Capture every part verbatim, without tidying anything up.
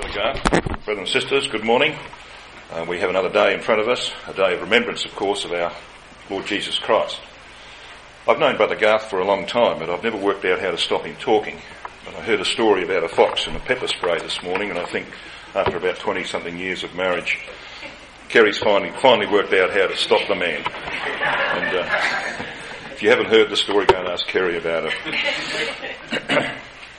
Brother Garth. Brothers and sisters, good morning. Uh, we have another day in front of us, a day of remembrance, of course, of our Lord Jesus Christ. I've known Brother Garth for a long time, but I've never worked out how to stop him talking. But I heard a story about a fox and a pepper spray this morning, and I think after about twenty-something years of marriage, Kerry's finally, finally worked out how to stop the man. And uh, if you haven't heard the story, go and ask Kerry about it.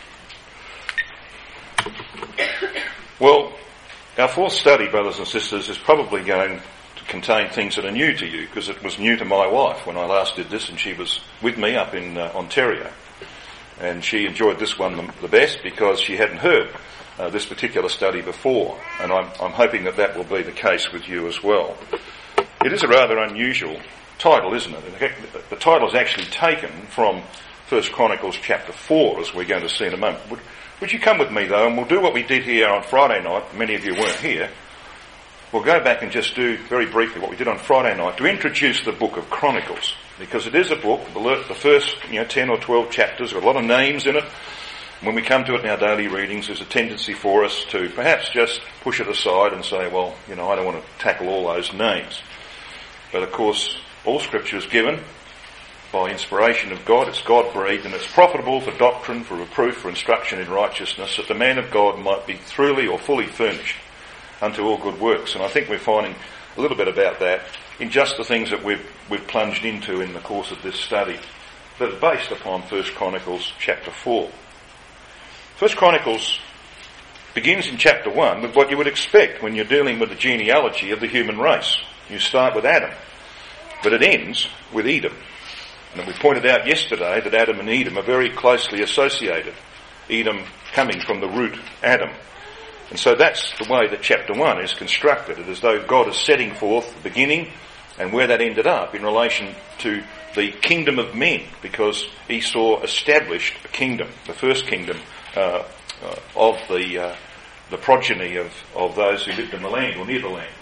Well, our fourth study, brothers and sisters, is probably going to contain things that are new to you, because it was new to my wife when I last did this, and she was with me up in uh, Ontario. And she enjoyed this one the, the best because she hadn't heard uh, this particular study before, and I'm, I'm hoping that that will be the case with you as well. It is a rather unusual title, isn't it? The title is actually taken from First Chronicles chapter four, as we're going to see in a moment. Would, would you come with me, though, and we'll do what we did here on Friday night. Many of you weren't here. We'll go back and just do very briefly what we did on Friday night to introduce the book of Chronicles, because it is a book, the first you know, ten or twelve chapters, with a lot of names in it. When we come to it in our daily readings, there's a tendency for us to perhaps just push it aside and say, well, you know, I don't want to tackle all those names. But of course, all Scripture is given by inspiration of God. It's God-breathed, and it's profitable for doctrine, for reproof, for instruction in righteousness, that the man of God might be truly or fully furnished unto all good works. And I think we're finding a little bit about that in just the things that we've, we've plunged into in the course of this study that are based upon First Chronicles chapter four. First Chronicles begins in chapter one with what you would expect when you're dealing with the genealogy of the human race. You start with Adam, but it ends with Edom. And we pointed out yesterday that Adam and Edom are very closely associated. Edom coming from the root Adam. And so that's the way that chapter one is constructed. It is as though God is setting forth the beginning and where that ended up in relation to the kingdom of men, because Esau established a kingdom, the first kingdom uh, uh, of the uh, the progeny of, of those who lived in the land or near the land.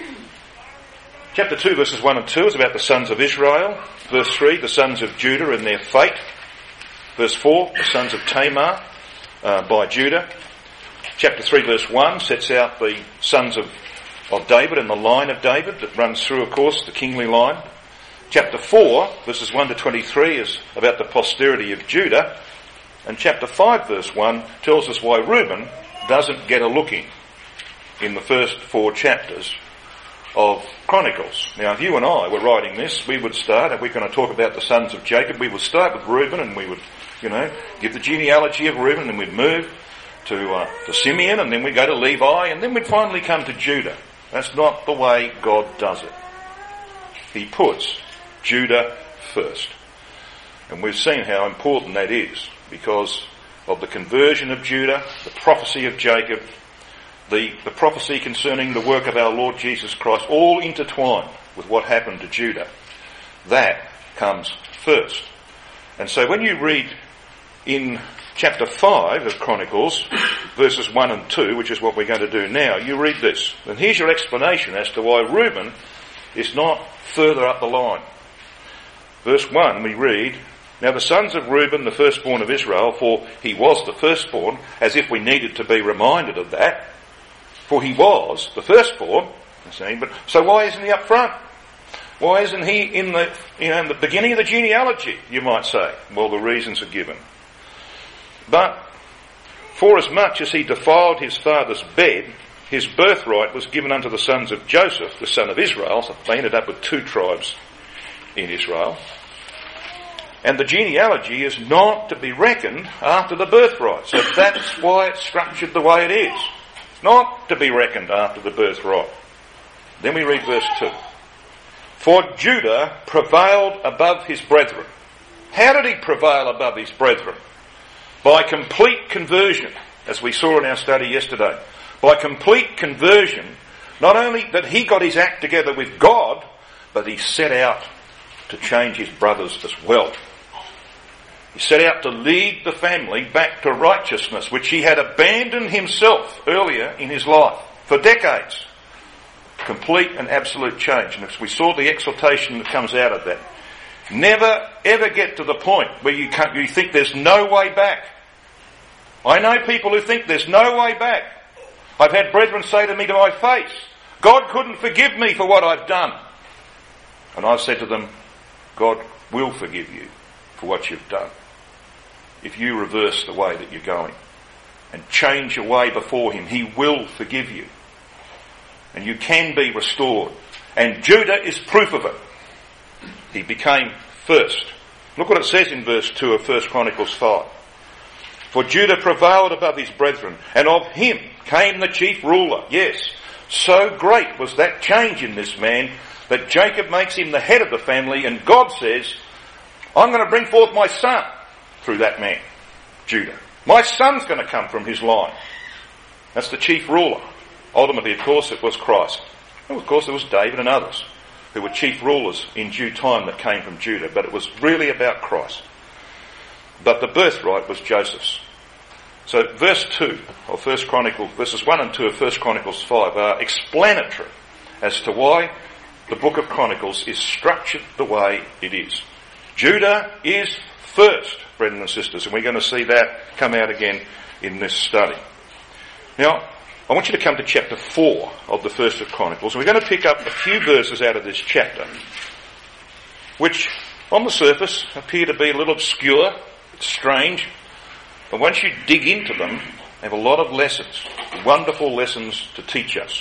Chapter two, verses one and two is about the sons of Israel. Verse three, the sons of Judah and their fate. Verse four, the sons of Tamar uh, by Judah. Chapter three, verse one sets out the sons of, of David and the line of David that runs through, of course, the kingly line. Chapter four, verses one to twenty-three is about the posterity of Judah. And chapter five, verse one tells us why Reuben doesn't get a looking in the first four chapters of Chronicles. Now, if you and I were writing this, we would start, if we're going to talk about the sons of Jacob, we would start with Reuben, and we would, you know, give the genealogy of Reuben, and then we'd move to, uh, to Simeon, and then we'd go to Levi, and then we'd finally come to Judah. That's not the way God does it. He puts Judah first. And we've seen how important that is, because of the conversion of Judah, the prophecy of Jacob, The, the prophecy concerning the work of our Lord Jesus Christ, all intertwined with what happened to Judah. That comes first. And so when you read in chapter five of Chronicles, verses one and two, which is what we're going to do now, you read this. And here's your explanation as to why Reuben is not further up the line. Verse one, we read, now the sons of Reuben, the firstborn of Israel, for he was the firstborn, as if we needed to be reminded of that, for he was the firstborn, you see, but so why isn't he up front? Why isn't he in the, you know, in the beginning of the genealogy, you might say? Well, the reasons are given. But forasmuch as he defiled his father's bed, his birthright was given unto the sons of Joseph, the son of Israel. So they ended up with two tribes in Israel. And the genealogy is not to be reckoned after the birthright. So that's why it's structured the way it is. Not to be reckoned after the birthright. Then we read verse two. For Judah prevailed above his brethren. How did he prevail above his brethren? By complete conversion, as we saw in our study yesterday. By complete conversion, not only that he got his act together with God, but he set out to change his brothers as well. He set out to lead the family back to righteousness, which he had abandoned himself earlier in his life for decades. Complete and absolute change. And as we saw the exhortation that comes out of that, never ever get to the point where you can't, you think there's no way back. I know people who think there's no way back. I've had brethren say to me to my face, God couldn't forgive me for what I've done. And I've said to them, God will forgive you for what you've done if you reverse the way that you're going and change your way before him. He will forgive you. And you can be restored. And Judah is proof of it. He became first. Look what it says in verse two of First Chronicles five. For Judah prevailed above his brethren, and of him came the chief ruler. Yes, so great was that change in this man that Jacob makes him the head of the family, and God says, I'm going to bring forth my son through that man, Judah. My son's going to come from his line. That's the chief ruler. Ultimately, of course, it was Christ. And of course, there was David and others who were chief rulers in due time that came from Judah, but it was really about Christ. But the birthright was Joseph's. So verse two of First Chronicles, verses one and two of First Chronicles five are explanatory as to why the book of Chronicles is structured the way it is. Judah is first, brethren and sisters, and we're going to see that come out again in this study. Now, I want you to come to chapter four of the First of Chronicles, and we're going to pick up a few verses out of this chapter, which on the surface appear to be a little obscure, strange, but once you dig into them, they have a lot of lessons, wonderful lessons to teach us.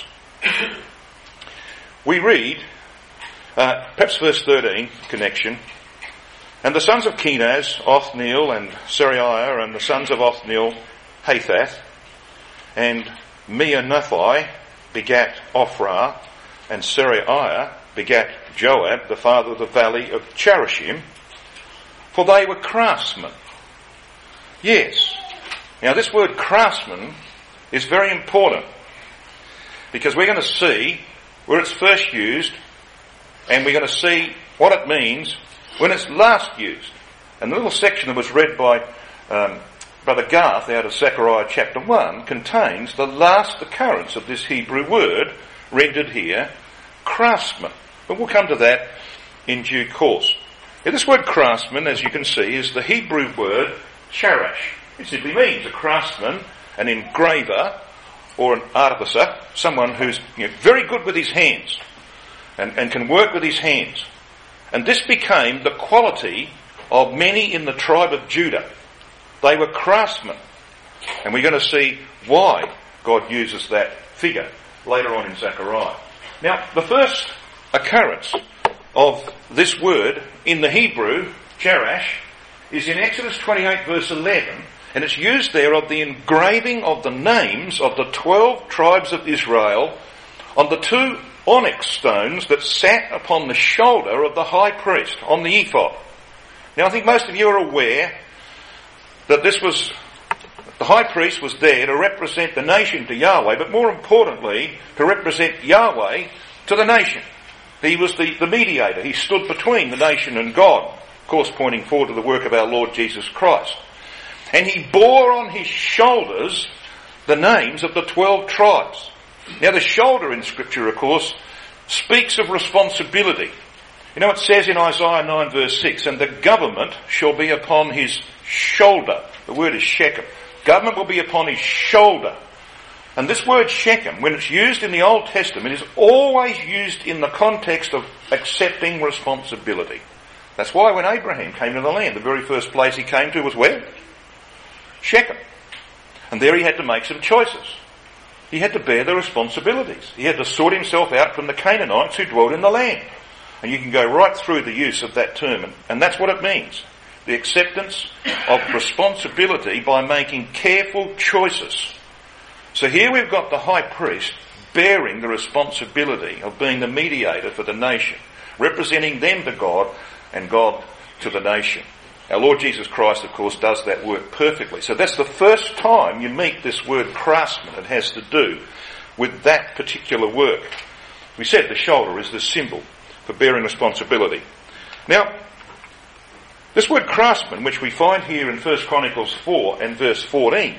We read, uh, perhaps verse thirteen, connection, and the sons of Kenaz, Othniel and Seraiah, and the sons of Othniel, Hathath, and Meonothai begat Ophrah, and Seraiah begat Joab, the father of the valley of Charashim, for they were craftsmen. Yes. Now this word craftsman is very important, because we're going to see where it's first used, and we're going to see what it means when it's last used. And the little section that was read by um, Brother Garth out of Zechariah chapter one contains the last occurrence of this Hebrew word rendered here, craftsman. But we'll come to that in due course. Now, this word craftsman, as you can see, is the Hebrew word charash. It simply means a craftsman, an engraver, or an artificer, someone who's you know, very good with his hands and, and can work with his hands. And this became the quality of many in the tribe of Judah. They were craftsmen. And we're going to see why God uses that figure later on in Zechariah. Now, the first occurrence of this word in the Hebrew, charash, is in Exodus twenty-eight verse eleven, and it's used there of the engraving of the names of the twelve tribes of Israel on the two onyx stones that sat upon the shoulder of the high priest, on the ephod. Now I think most of you are aware that this was, the high priest was there to represent the nation to Yahweh, but more importantly, to represent Yahweh to the nation. He was the, the mediator. He stood between the nation and God, of course pointing forward to the work of our Lord Jesus Christ. And he bore on his shoulders the names of the twelve tribes. Now the shoulder in Scripture, of course, speaks of responsibility. You know, it says in Isaiah nine verse six, and the government shall be upon his shoulder. The word is Shechem. Government will be upon his shoulder. And this word Shechem, when it's used in the Old Testament, is always used in the context of accepting responsibility. That's why when Abraham came to the land, the very first place he came to was where? Shechem. And there he had to make some choices. He had to bear the responsibilities. He had to sort himself out from the Canaanites who dwelt in the land. And you can go right through the use of that term, and, and that's what it means. The acceptance of responsibility by making careful choices. So here we've got the high priest bearing the responsibility of being the mediator for the nation, representing them to God and God to the nation. Our Lord Jesus Christ, of course, does that work perfectly. So that's the first time you meet this word craftsman. It has to do with that particular work. We said the shoulder is the symbol for bearing responsibility. Now, this word craftsman, which we find here in First Chronicles four and verse fourteen,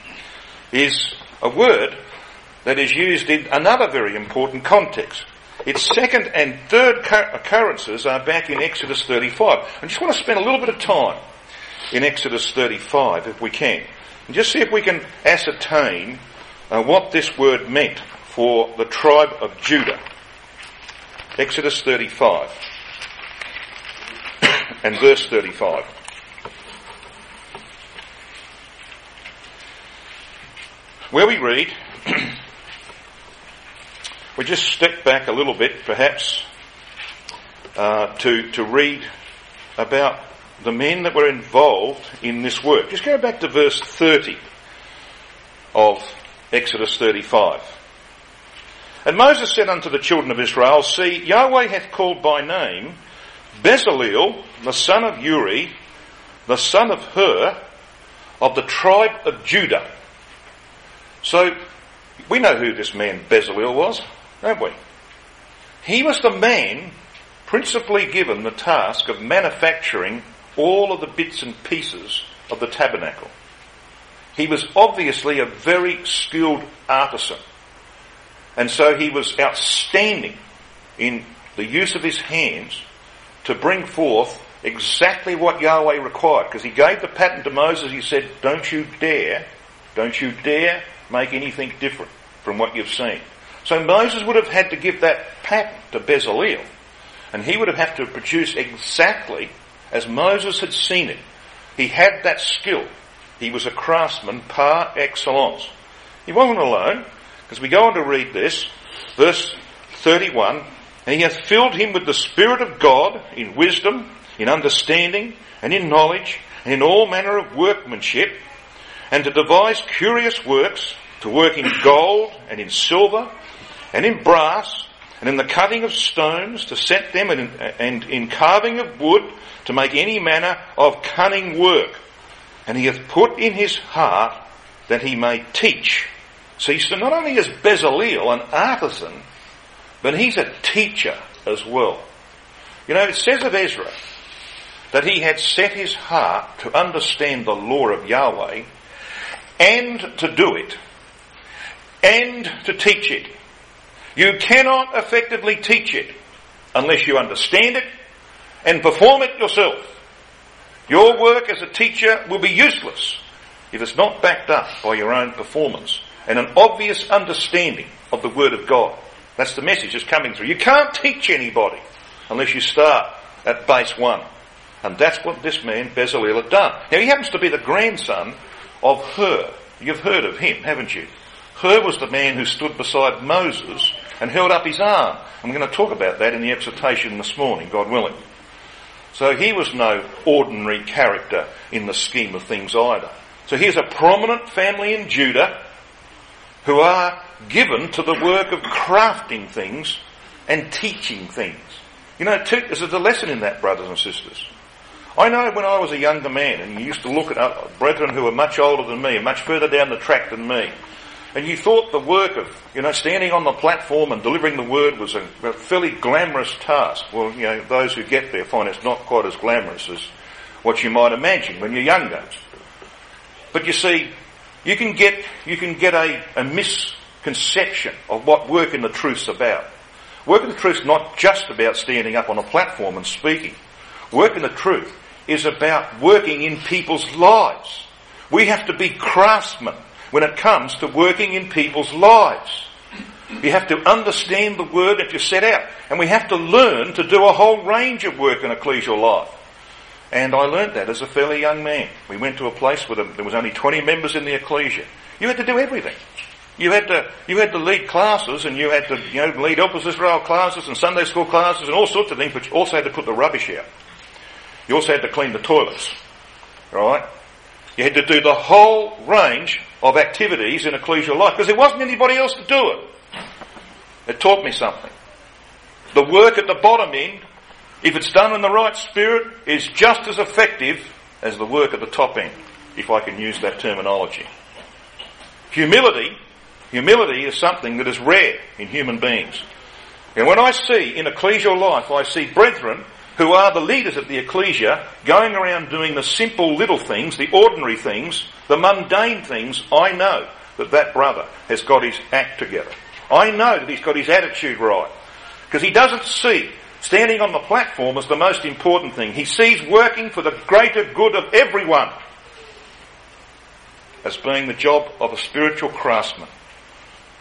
is a word that is used in another very important context. Its second and third occurrences are back in Exodus thirty-five. I just want to spend a little bit of time in Exodus thirty-five, if we can, and just see if we can ascertain uh, what this word meant for the tribe of Judah. Exodus thirty-five and verse thirty-five. Where we read, we just step back a little bit perhaps uh, to, to read about the men that were involved in this work. Just go back to verse thirty of Exodus thirty-five. And Moses said unto the children of Israel, See, Yahweh hath called by name Bezaleel, the son of Uri, the son of Hur, of the tribe of Judah. So, we know who this man Bezaleel was, don't we? He was the man principally given the task of manufacturing all of the bits and pieces of the tabernacle. He was obviously a very skilled artisan. And so he was outstanding in the use of his hands to bring forth exactly what Yahweh required. Because he gave the pattern to Moses, he said, don't you dare, don't you dare make anything different from what you've seen. So Moses would have had to give that pattern to Bezaleel. And he would have had to produce exactly as Moses had seen it. He had that skill. He was a craftsman par excellence. He wasn't alone, because we go on to read this, verse thirty-one, and he hath filled him with the Spirit of God in wisdom, in understanding, and in knowledge, and in all manner of workmanship, and to devise curious works, to work in gold, and in silver, and in brass, and in the cutting of stones, to set them, and in, and in carving of wood, to make any manner of cunning work. And he hath put in his heart that he may teach. See, so not only is Bezaleel an artisan, but he's a teacher as well. You know, it says of Ezra that he had set his heart to understand the law of Yahweh and to do it and to teach it. You cannot effectively teach it unless you understand it and perform it yourself. Your work as a teacher will be useless if it's not backed up by your own performance and an obvious understanding of the Word of God. That's the message that's coming through. You can't teach anybody unless you start at base one. And that's what this man Bezaleel had done. Now he happens to be the grandson of Hur. You've heard of him, haven't you? Hur was the man who stood beside Moses and held up his arm. I'm going to talk about that in the exhortation this morning, God willing. So he was no ordinary character in the scheme of things either. So here's a prominent family in Judah who are given to the work of crafting things and teaching things. You know, there's a lesson in that, brothers and sisters. I know when I was a younger man and you used to look at brethren who were much older than me and much further down the track than me, and you thought the work of, you know, standing on the platform and delivering the word was a, a fairly glamorous task. Well, you know, those who get there find it's not quite as glamorous as what you might imagine when you're younger. But you see, you can get, you can get a, a misconception of what work in the truth's about. Work in the truth's not just about standing up on a platform and speaking. Work in the truth is about working in people's lives. We have to be craftsmen when it comes to working in people's lives. You have to understand the word that you set out. And we have to learn to do a whole range of work in ecclesial life. And I learnt that as a fairly young man. We went to a place where there was only twenty members in the ecclesia. You had to do everything. You had to, you had to lead classes, and you had to, you know, lead Opus Israel classes and Sunday school classes and all sorts of things, but you also had to put the rubbish out. You also had to clean the toilets. Right? You had to do the whole range of activities in ecclesial life because there wasn't anybody else to do it. It taught me something. The work at the bottom end, if it's done in the right spirit, is just as effective as the work at the top end, if I can use that terminology. Humility, humility is something that is rare in human beings. And when I see in ecclesial life, I see brethren who are the leaders of the ecclesia going around doing the simple little things, the ordinary things, the mundane things, I know that that brother has got his act together. I know that he's got his attitude right. Because he doesn't see standing on the platform as the most important thing. He sees working for the greater good of everyone as being the job of a spiritual craftsman.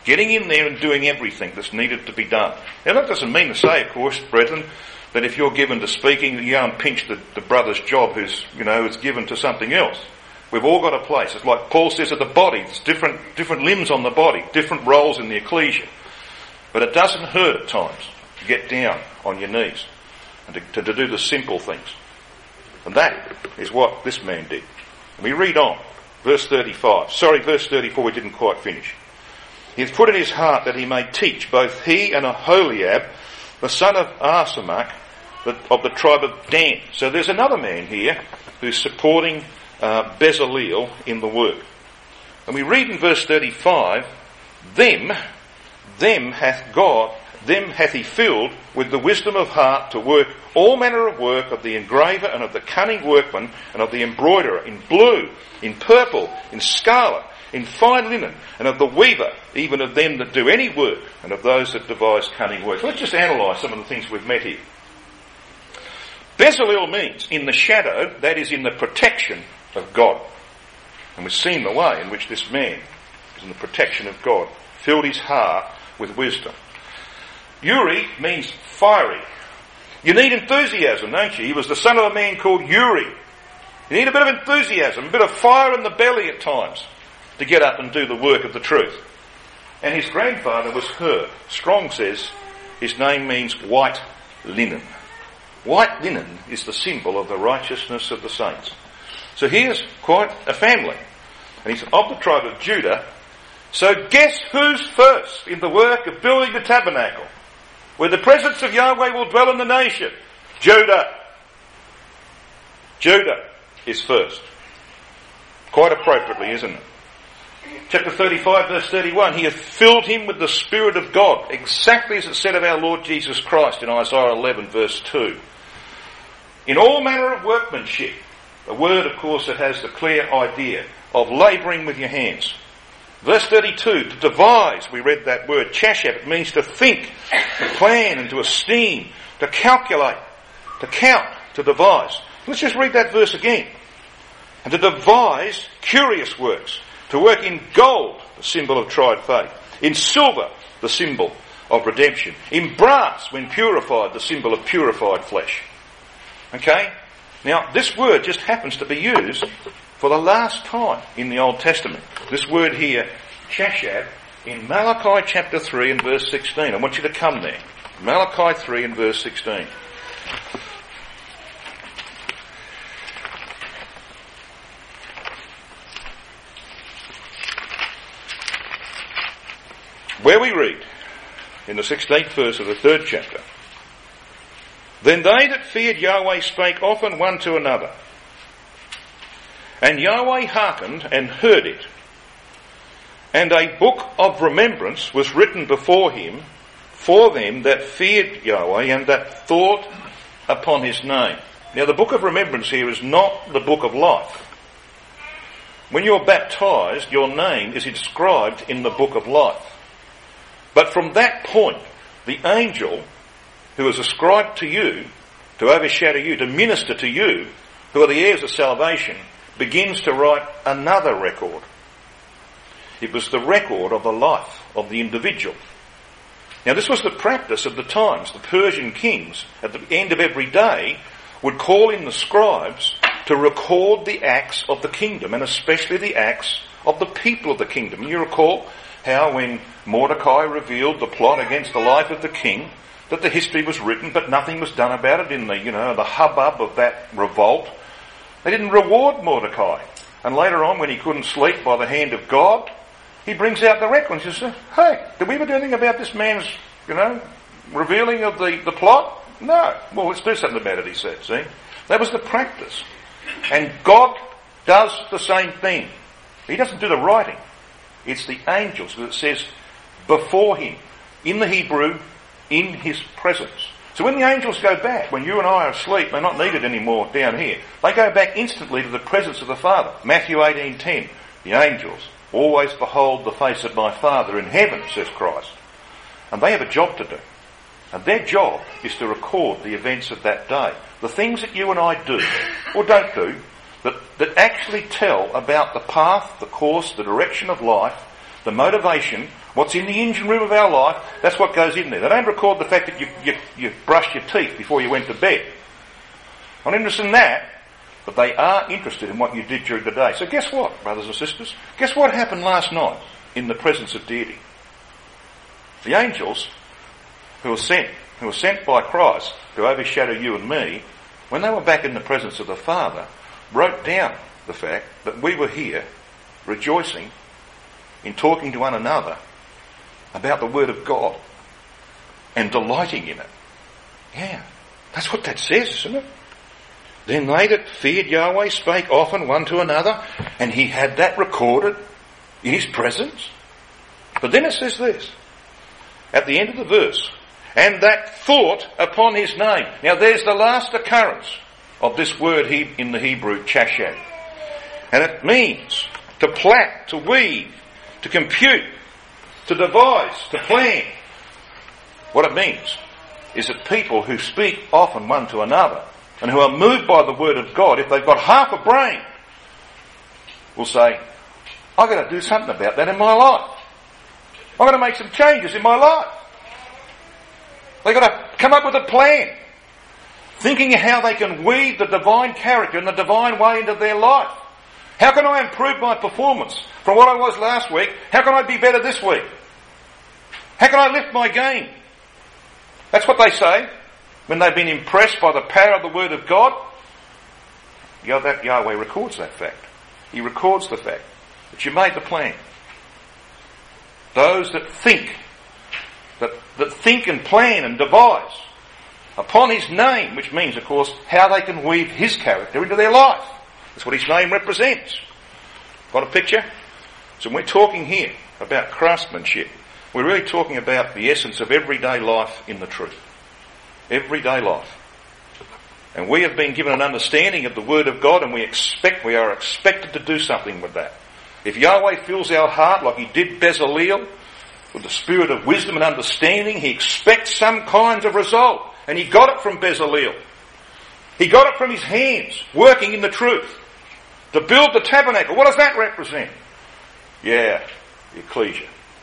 getting in there and doing everything that's needed to be done. Now that doesn't mean to say, of course, brethren, that if you're given to speaking, you go and pinch the, the brother's job who's, you know, is given to something else. We've all got a place. It's like Paul says of the body. There's different, different limbs on the body, different roles in the ecclesia. But it doesn't hurt at times to get down on your knees and to, to, to do the simple things. And that is what this man did. And we read on. Verse thirty-five. Sorry, verse thirty-four we didn't quite finish. He has put in his heart that he may teach both he and Aholiab, the son of Ahisamach, of the tribe of Dan. So there's another man here who's supporting uh, Bezaleel in the work. And we read in verse thirty-five, Them, them hath God, them hath he filled with the wisdom of heart to work all manner of work of the engraver and of the cunning workman and of the embroiderer in blue, in purple, in scarlet, in fine linen, and of the weaver, even of them that do any work, and of those that devise cunning work. So let's just analyse some of the things we've met here. Bezaleel means in the shadow, that is in the protection of God. And we've seen the way in which this man is in the protection of God, filled his heart with wisdom. Uri means fiery. You need enthusiasm, don't you? He was the son of a man called Uri. You need a bit of enthusiasm, a bit of fire in the belly at times to get up and do the work of the truth. And his grandfather was Hur. Strong says his name means white linen. White linen is the symbol of the righteousness of the saints. So here's quite a family. And he's of the tribe of Judah. So guess who's first in the work of building the tabernacle, where the presence of Yahweh will dwell in the nation? Judah. Judah is first. Quite appropriately, isn't it? Chapter thirty-five, verse thirty-one, he hath filled him with the Spirit of God, exactly as it said of our Lord Jesus Christ in Isaiah eleven, verse two. In all manner of workmanship, a word, of course, that has the clear idea of labouring with your hands. Verse thirty-two, to devise, we read that word, chashab, it means to think, to plan and to esteem, to calculate, to count, to devise. Let's just read that verse again. And to devise curious works, to work in gold, the symbol of tried faith, in silver, the symbol of redemption, in brass, when purified, the symbol of purified flesh. Okay? Now, this word just happens to be used for the last time in the Old Testament. This word here, chashab, in Malachi chapter three and verse sixteen. I want you to come there. Malachi three and verse sixteen. Where we read, in the sixteenth verse of the third chapter, Then they that feared Yahweh spake often one to another, and Yahweh hearkened and heard it. And a book of remembrance was written before him for them that feared Yahweh and that thought upon his name. Now the book of remembrance here is not the book of life. When you're baptised, your name is inscribed in the book of life. But from that point, the angel who is ascribed to you, to overshadow you, to minister to you, who are the heirs of salvation, begins to write another record. It was the record of the life of the individual. Now this was the practice of the times. The Persian kings, at the end of every day, would call in the scribes to record the acts of the kingdom, and especially the acts of the people of the kingdom. You recall how when Mordecai revealed the plot against the life of the king, that the history was written, but nothing was done about it in the, you know, the hubbub of that revolt. They didn't reward Mordecai. And later on, when he couldn't sleep by the hand of God, he brings out the record and says, hey, did we ever do anything about this man's, you know, revealing of the, the plot? No. Well, let's do something about it, he said, see? That was the practice. And God does the same thing. He doesn't do the writing. It's the angels, because it says, before him, in the Hebrew, in his presence. So when the angels go back, when you and I are asleep, they're not needed anymore down here. They go back instantly to the presence of the Father. Matthew eighteen ten, the angels always behold the face of my Father in heaven, says Christ. And they have a job to do. And their job is to record the events of that day. The things that you and I do, or don't do, that, that actually tell about the path, the course, the direction of life the motivation, what's in the engine room of our life, that's what goes in there. They don't record the fact that you, you, you brushed your teeth before you went to bed. I'm not interested in that, but they are interested in what you did during the day. So guess what, brothers and sisters? Guess what happened last night in the presence of deity? The angels who were sent, who were sent by Christ to overshadow you and me, when they were back in the presence of the Father, wrote down the fact that we were here rejoicing in talking to one another about the Word of God and delighting in it. Yeah, that's what that says, isn't it? Then they that feared Yahweh spake often one to another, and he had that recorded in his presence. But then it says this, at the end of the verse, and that thought upon his name. Now there's the last occurrence of this word he, in the Hebrew, chashad. And it means to plait, to weave, to compute, to devise, to plan. What it means is that people who speak often one to another and who are moved by the word of God, if they've got half a brain, will say, I've got to do something about that in my life. I've got to make some changes in my life. They've got to come up with a plan, thinking of how they can weave the divine character and the divine way into their life. How can I improve my performance from what I was last week? How can I be better this week? How can I lift my game? That's what they say when they've been impressed by the power of the Word of God. Yahweh records that fact. He records the fact that you made the plan. Those that think, that, that think and plan and devise upon his name, which means, of course, how they can weave his character into their life. That's what his name represents. Got a picture? So when we're talking here about craftsmanship, we're really talking about the essence of everyday life in the truth. Everyday life. And we have been given an understanding of the Word of God, and we expect, we are expected to do something with that. If Yahweh fills our heart like he did Bezaleel, with the spirit of wisdom and understanding, he expects some kinds of result. And he got it from Bezaleel. He got it from his hands, working in the truth. To build the tabernacle, what does that represent? Yeah, the ecclesia.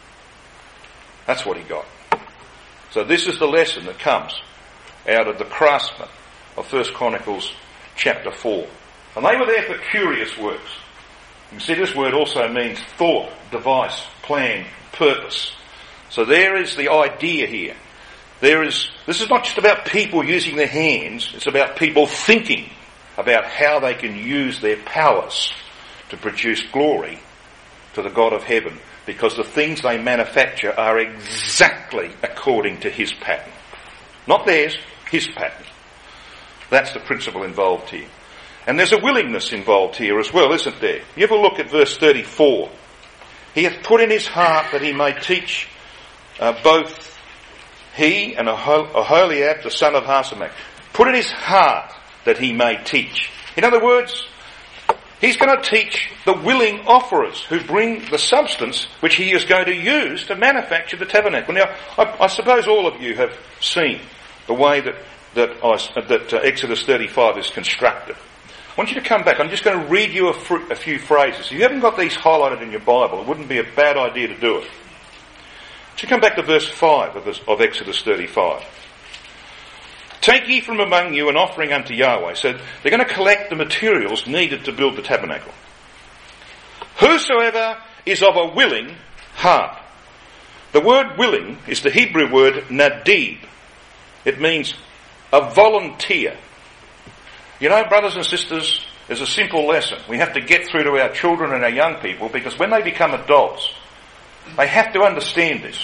That's what he got. So this is the lesson that comes out of the craftsmen of First Chronicles chapter four. And they were there for curious works. You can see this word also means thought, device, plan, purpose. So there is the idea here. There is, this is not just about people using their hands, it's about people thinking about how they can use their powers to produce glory to the God of heaven, because the things they manufacture are exactly according to his pattern. Not theirs, his pattern. That's the principle involved here. And there's a willingness involved here as well, isn't there? You ever look at verse thirty-four. He hath put in his heart that he may teach uh, both he and Aholiab, the son of Ahisamach. Put in his heart that he may teach. In other words, he's going to teach the willing offerers who bring the substance which he is going to use to manufacture the tabernacle. Now, I, I suppose all of you have seen the way that that, I, that uh, Exodus thirty-five is constructed. I want you to come back. I'm just going to read you a, fr- a few phrases. If you haven't got these highlighted in your Bible, it wouldn't be a bad idea to do it. So come back to verse five of, this, of Exodus thirty-five. Take ye from among you an offering unto Yahweh. So they're going to collect the materials needed to build the tabernacle. Whosoever is of a willing heart. The word willing is the Hebrew word nadib. It means a volunteer. You know, brothers and sisters, there's a simple lesson we have to get through to our children and our young people, because when they become adults, they have to understand this.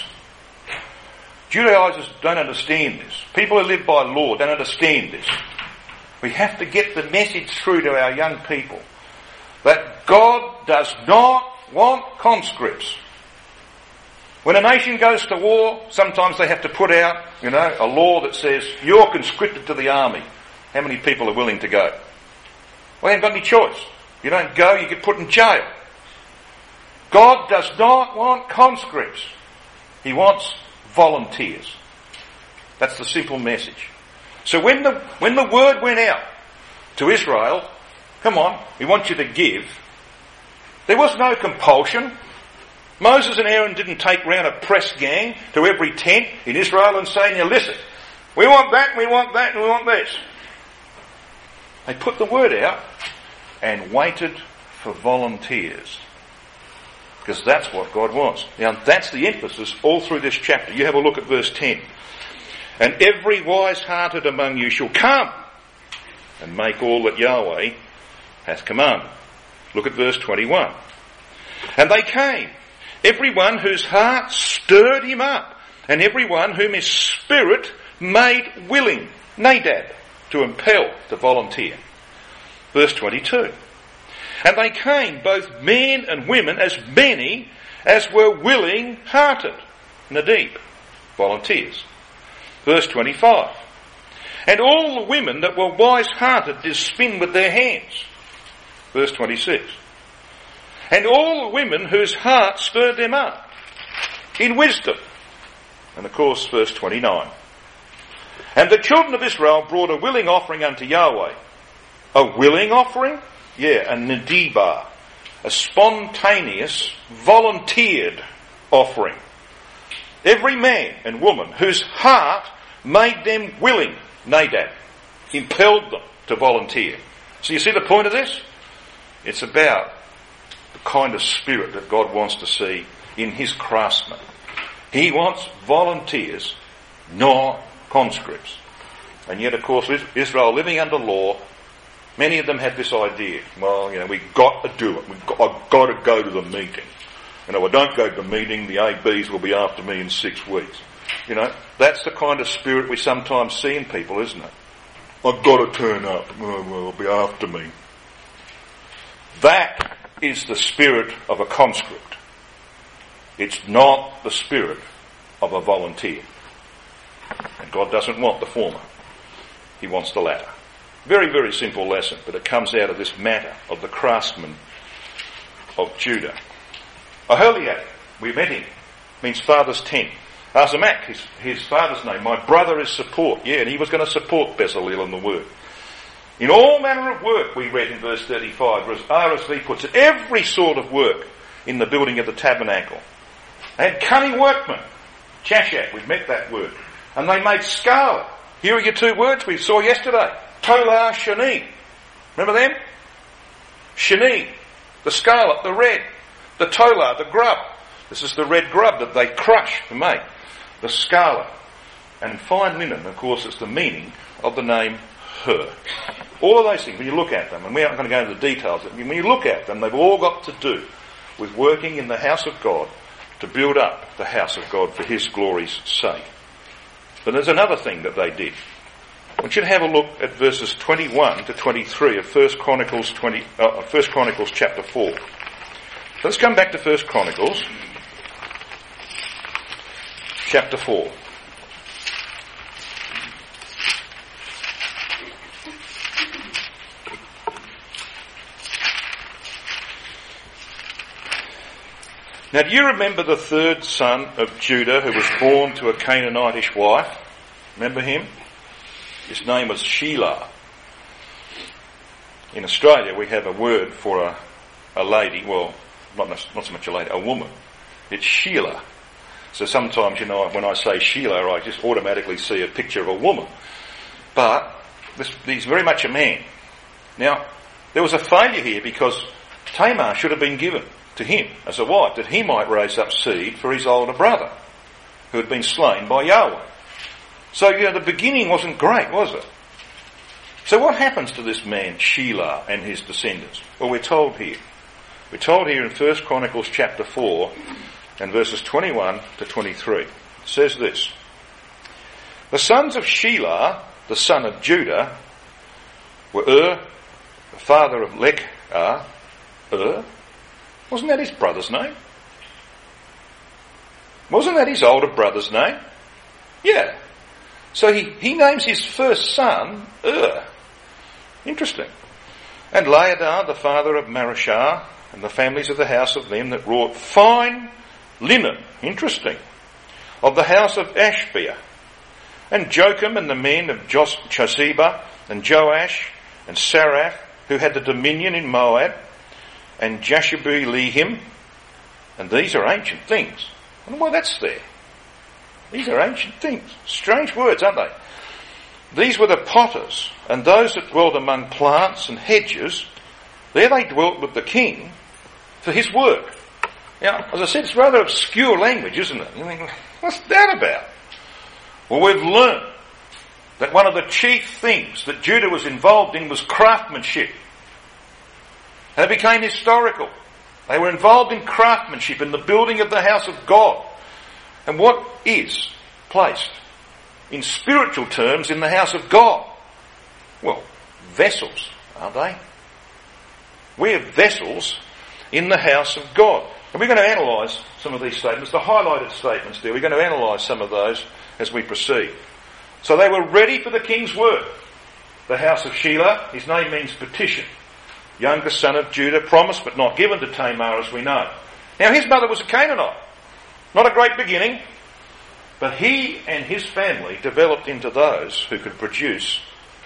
Judaizers don't understand this. People who live by law don't understand this. We have to get the message through to our young people that God does not want conscripts. When a nation goes to war, sometimes they have to put out, you know, a law that says you're conscripted to the army. How many people are willing to go? Well, you haven't got any choice. You don't go, you get put in jail. God does not want conscripts. He wants volunteers. That's the simple message. So when the when the word went out to Israel, come on, we want you to give, there was no compulsion. Moses and Aaron didn't take round a press gang to every tent in Israel and say, now listen, we want that, we want that, and we want this. They put the word out and waited for volunteers. Because that's what God wants. Now that's the emphasis all through this chapter. You have a look at verse ten. And every wise-hearted among you shall come and make all that Yahweh hath commanded. Look at verse twenty-one. And they came, every one whose heart stirred him up, and every one whom his spirit made willing, Nadab, to impel, to volunteer. Verse twenty-two. And they came, both men and women, as many as were willing-hearted. Nadab, volunteers. Verse twenty-five. And all the women that were wise-hearted did spin with their hands. Verse twenty-six. And all the women whose heart stirred them up in wisdom. And of course, verse twenty-nine. And the children of Israel brought a willing offering unto Yahweh. A willing offering? Yeah, a nadibah. A spontaneous, volunteered offering. Every man and woman whose heart made them willing, Nadab, impelled them to volunteer. So you see the point of this? It's about the kind of spirit that God wants to see in his craftsmen. He wants volunteers, not conscripts. And yet, of course, Israel living under law, many of them had this idea. Well, you know, we've got to do it. We've got, I've got to go to the meeting. You know, I don't go to the meeting, the A Bs will be after me in six weeks. You know, that's the kind of spirit we sometimes see in people, isn't it? I've got to turn up. Oh, well, they'll be after me. That is the spirit of a conscript. It's not the spirit of a volunteer. And God doesn't want the former. He wants the latter. Very, very simple lesson, but it comes out of this matter of the craftsman of Judah. Aholiab, we met him, means father's tent. Ahisamach, his, his father's name, my brother is support. Yeah, and he was going to support Bezalel in the work. In all manner of work, we read in verse thirty-five, as R S V puts it, every sort of work in the building of the tabernacle. They had cunning workmen. Chashak, we've met that word. And they made scarlet. Here are your two words we saw yesterday. Tolar, Shani. Remember them? Shani, the scarlet, the red. The tolar, the grub. This is the red grub that they crush to make. The scarlet. And fine linen, of course, is the meaning of the name Her. All of those things, when you look at them, and we aren't going to go into the details, but when you look at them, they've all got to do with working in the house of God to build up the house of God for his glory's sake. But there's another thing that they did. I want you to have a look at verses twenty-one to twenty-three of First Chronicles twenty, uh, First Chronicles chapter four. So let's come back to First Chronicles chapter four. Now, do you remember the third son of Judah who was born to a Canaanitish wife? Remember him? His name was Shelah. In Australia, we have a word for a, a lady, well, not, not so much a lady, a woman. It's Sheila. So sometimes, you know, when I say Sheila, I just automatically see a picture of a woman. But this, he's very much a man. Now, there was a failure here because Tamar should have been given to him as a wife, that he might raise up seed for his older brother, who had been slain by Yahweh. So, you know, the beginning wasn't great, was it? So what happens to this man, Shelah, and his descendants? Well, we're told here. We're told here in First Chronicles chapter four and verses twenty-one to twenty-three. It says this. The sons of Shelah, the son of Judah, were Ur, the father of Lechah. Ur? Wasn't that his brother's name? Wasn't that his older brother's name? Yeah. So he, he names his first son Ur. Interesting. And Laadar, the father of Marashah, and the families of the house of them that wrought fine linen. Interesting. Of the house of Ashbea. And Jocham and the men of Jos- Choseba and Joash and Saraph, who had the dominion in Moab, and Jashubu-Lehim, And these are ancient things. I wonder why that's there. These are ancient things. Strange words, aren't they? These were the potters, and those that dwelt among plants and hedges, there they dwelt with the king for his work. Now, as I said, it's rather obscure language, isn't it? You think, what's that about? Well, we've learned that one of the chief things that Judah was involved in was craftsmanship. And it became historical. They were involved in craftsmanship, in the building of the house of God. And what is placed in spiritual terms in the house of God? Well, vessels, aren't they? We're vessels in the house of God. And we're going to analyse some of these statements, the highlighted statements there. We're going to analyse some of those as we proceed. So they were ready for the king's work. The house of Shelah, his name means petition. Youngest son of Judah, promised but not given to Tamar, as we know. Now his mother was a Canaanite. Not a great beginning, but he and his family developed into those who could produce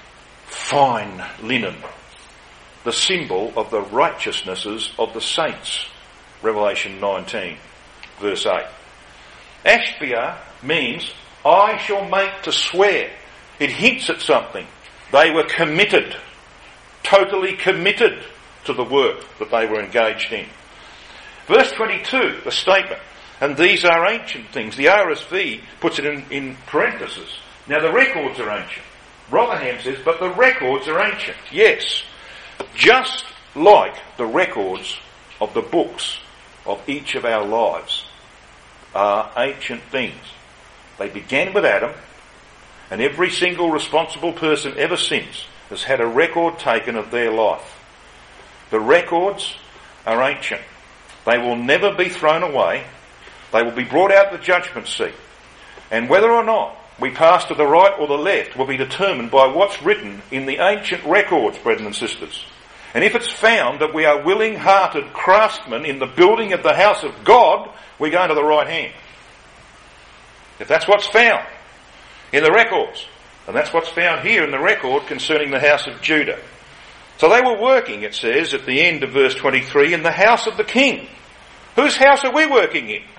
fine linen, the symbol of the righteousnesses of the saints. Revelation nineteen, verse eight. Ashbia means, I shall make to swear. It hints at something. They were committed, totally committed to the work that they were engaged in. Verse twenty-two, the statement, and these are ancient things. The R S V puts it in, in parentheses. Now the records are ancient. Rotherham says, but the records are ancient. Yes, just like the records of the books of each of our lives are ancient things. They began with Adam, and every single responsible person ever since has had a record taken of their life. The records are ancient. They will never be thrown away. They will be brought out of the judgment seat. And whether or not we pass to the right or the left will be determined by what's written in the ancient records, brethren and sisters. And if it's found that we are willing-hearted craftsmen in the building of the house of God, we go to the right hand. If that's what's found in the records, and that's what's found here in the record concerning the house of Judah. So they were working, it says, at the end of verse twenty-three, in the house of the king. Whose house are we working in?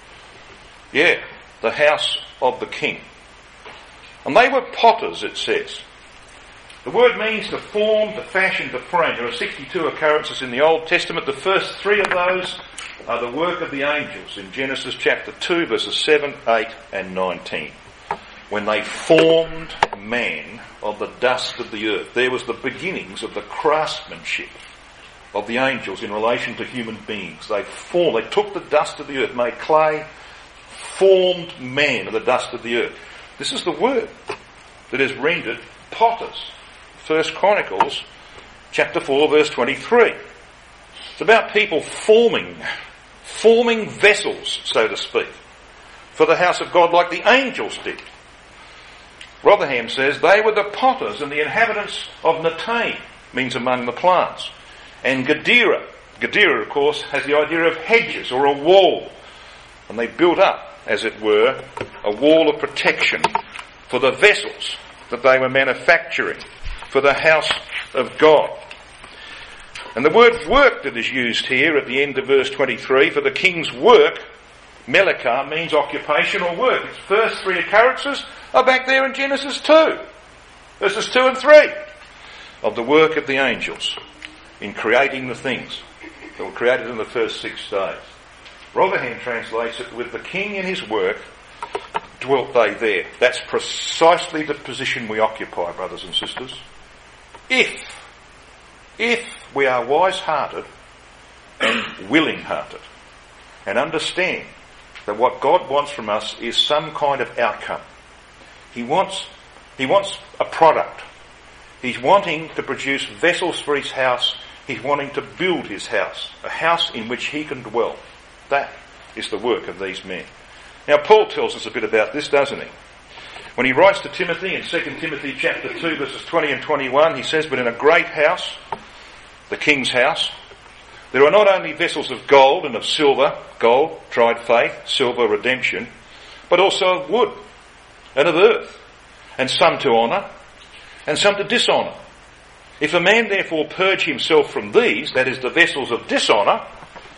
Yeah, the house of the king. And they were potters, it says. The word means to form, to fashion, to frame. There are sixty-two occurrences in the Old Testament. The first three of those are the work of the angels in Genesis chapter two, verses seven, eight and nineteen. When they formed man of the dust of the earth. There was the beginnings of the craftsmanship of the angels in relation to human beings. They formed, they took the dust of the earth, made clay, formed man of the dust of the earth. This is the word that is rendered potters. First Chronicles chapter four, verse twenty-three. It's about people forming, forming vessels, so to speak, for the house of God like the angels did. Rotherham says they were the potters and the inhabitants of Netaim, means among the plants. And Gedera. Gedera, of course, has the idea of hedges or a wall. And they built up, as it were, a wall of protection for the vessels that they were manufacturing for the house of God. And the word work that is used here at the end of verse twenty-three, for the king's work, Melekah, means occupation or work. Its first three occurrences are back there in Genesis two, verses two and three, of the work of the angels in creating the things that were created in the first six days. Rotherham translates it, with the king in his work dwelt they there. That's precisely the position we occupy, brothers and sisters. If, if we are wise-hearted and willing-hearted and understand that what God wants from us is some kind of outcome. He wants, he wants a product. He's wanting to produce vessels for his house. He's wanting to build his house, a house in which he can dwell. That is the work of these men. Now Paul tells us a bit about this, doesn't he? When he writes to Timothy in Second Timothy chapter two, verses twenty and twenty-one, he says, but in a great house, the king's house, there are not only vessels of gold and of silver, gold, tried faith, silver, redemption, but also of wood and of earth, and some to honour, and some to dishonour. If a man therefore purge himself from these, that is, the vessels of dishonour,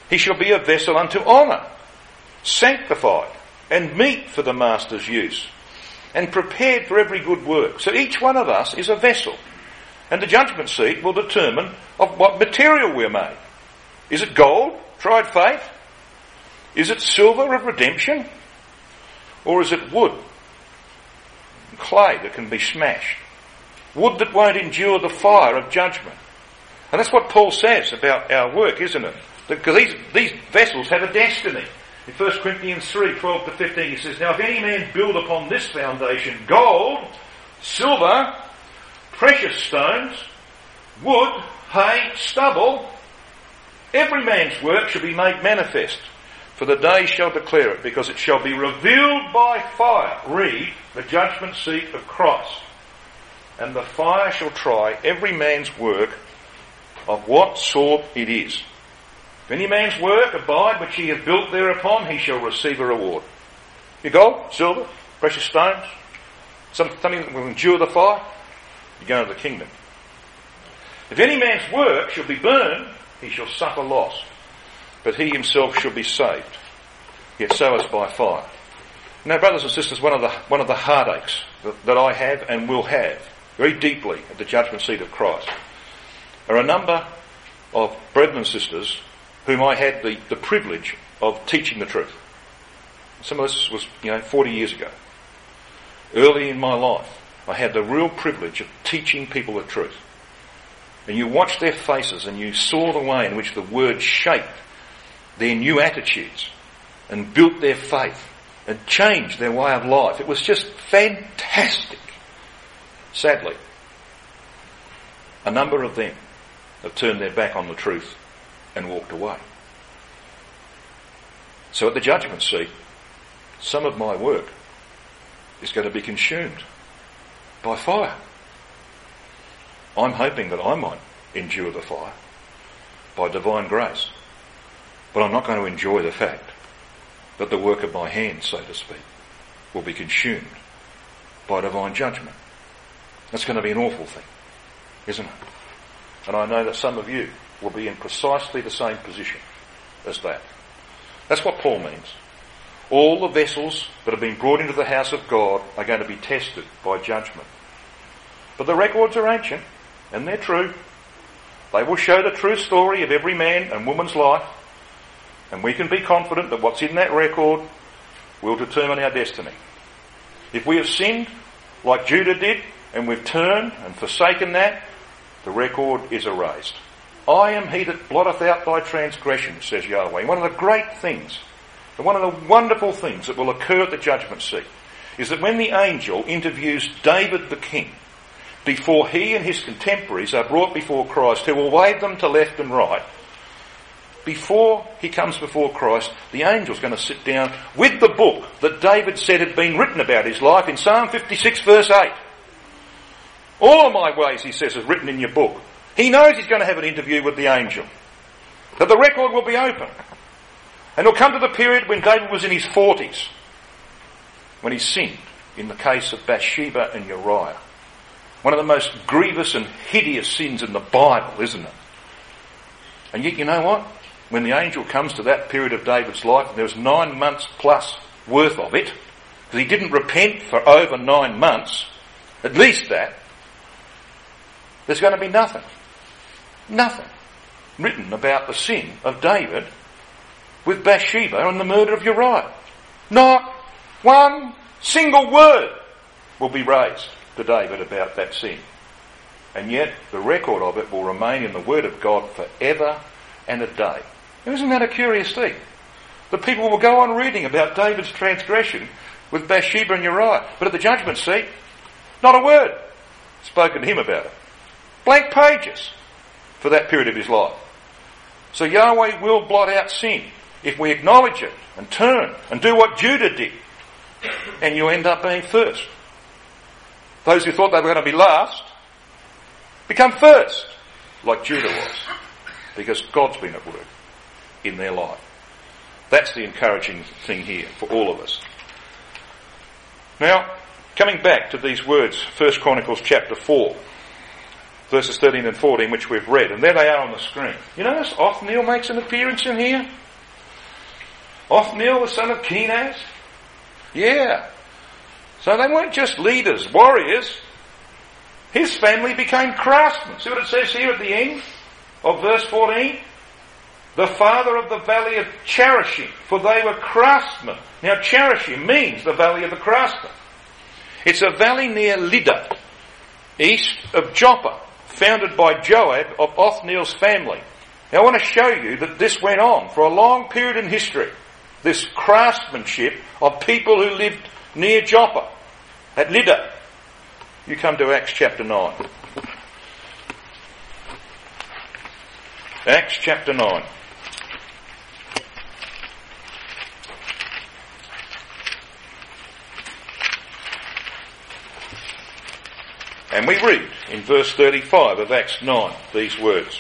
He shall be a vessel unto honour, sanctified, and meet for the master's use, and prepared for every good work. So each one of us is a vessel. And the judgment seat will determine of what material we're made. Is it gold, tried faith? Is it silver of redemption? Or is it wood, clay that can be smashed? Wood that won't endure the fire of judgment. And that's what Paul says about our work, isn't it? Because these, these vessels have a destiny. In First Corinthians three, twelve to fifteen, he says, now if any man build upon this foundation gold, silver, precious stones, wood, hay, stubble, every man's work shall be made manifest, for the day shall declare it, because it shall be revealed by fire. Read, the judgment seat of Christ. And the fire shall try every man's work of what sort it is. If any man's work abide which he hath built thereupon, he shall receive a reward. Your gold, silver, precious stones, something that will endure the fire, you go into the kingdom. If any man's work shall be burned, he shall suffer loss, but he himself shall be saved, yet so as by fire. Now, brothers and sisters, one of the one of the heartaches that, that I have and will have very deeply at the judgment seat of Christ are a number of brethren and sisters whom I had the, the privilege of teaching the truth. Some of this was, you know, forty years ago. Early in my life, I had the real privilege of teaching people the truth. And you watched their faces and you saw the way in which the word shaped their new attitudes and built their faith and changed their way of life. It was just fantastic. Sadly, a number of them have turned their back on the truth and walked away. So at the judgment seat, some of my work is going to be consumed by fire. I'm hoping that I might endure the fire by divine grace, but I'm not going to enjoy the fact that the work of my hands, so to speak, will be consumed by divine judgment. That's going to be an awful thing, isn't it? And I know that some of you will be in precisely the same position as that. That's what Paul means. All the vessels that have been brought into the house of God are going to be tested by judgment. But the records are ancient, and they're true. They will show the true story of every man and woman's life, and we can be confident that what's in that record will determine our destiny. If we have sinned like Judah did, and we've turned and forsaken that, the record is erased. I am he that blotteth out thy transgressions, says Yahweh. One of the great things, and one of the wonderful things that will occur at the judgment seat, is that when the angel interviews David the king, before he and his contemporaries are brought before Christ, who will wave them to left and right, before he comes before Christ, the angel's going to sit down with the book that David said had been written about his life in Psalm fifty-six verse eight. All of my ways, he says, is written in your book. He knows he's going to have an interview with the angel. That the record will be open. And it'll come to the period when David was in his forties, when he sinned in the case of Bathsheba and Uriah. One of the most grievous and hideous sins in the Bible, isn't it? And yet, you know what? When the angel comes to that period of David's life, and there was nine months plus worth of it, because he didn't repent for over nine months, at least that, there's going to be nothing. Nothing written about the sin of David with Bathsheba and the murder of Uriah. Not one single word will be raised to David about that sin. And yet the record of it will remain in the Word of God forever and a day. Isn't that a curious thing? The people will go on reading about David's transgression with Bathsheba and Uriah, but at the judgment seat, not a word spoken to him about it. Blank pages for that period of his life. So Yahweh will blot out sin if we acknowledge it and turn and do what Judah did, and you end up being first. Those who thought they were going to be last become first, like Judah was, because God's been at work in their life. That's the encouraging thing here for all of us. Now, coming back to these words, First Chronicles chapter four. verses thirteen and fourteen, which we've read, and there they are on the screen. You notice Othniel makes an appearance in here? Othniel, the son of Kenaz? Yeah. So they weren't just leaders, warriors. His family became craftsmen. See what it says here at the end of verse fourteen? The father of the valley of Charashim, for they were craftsmen. Now Charashim means the valley of the craftsmen. It's a valley near Lydda, east of Joppa, founded by Joab of Othniel's family. Now I want to show you that this went on for a long period in history. This craftsmanship of people who lived near Joppa, at Lydda. You come to Acts chapter nine. Acts chapter nine. And we read in verse thirty-five of Acts nine these words.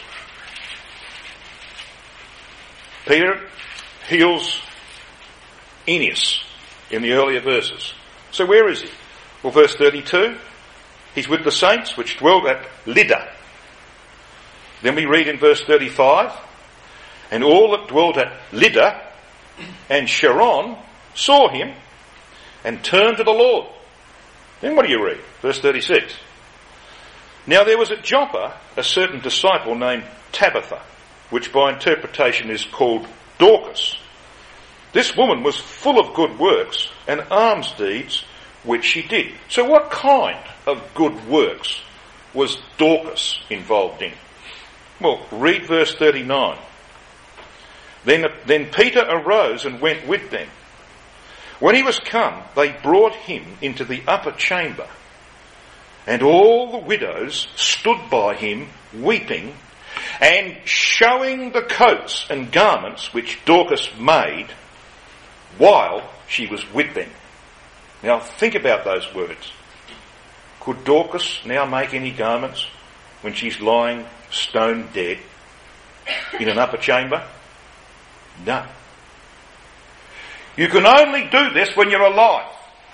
Peter heals Aeneas in the earlier verses. So where is he? Well, verse thirty-two, he's with the saints which dwelt at Lydda. Then we read in verse thirty-five, and all that dwelt at Lydda and Sharon saw him and turned to the Lord. Then what do you read? Verse thirty-six. Now there was at Joppa a certain disciple named Tabitha, which by interpretation is called Dorcas. This woman was full of good works and alms deeds which she did. So what kind of good works was Dorcas involved in? Well, read verse thirty-nine. Then, then Peter arose and went with them. When he was come, they brought him into the upper chamber, and all the widows stood by him weeping, and showing the coats and garments which Dorcas made while she was with them. Now think about those words. Could Dorcas now make any garments when she's lying stone dead in an upper chamber? No. You can only do this when you're alive.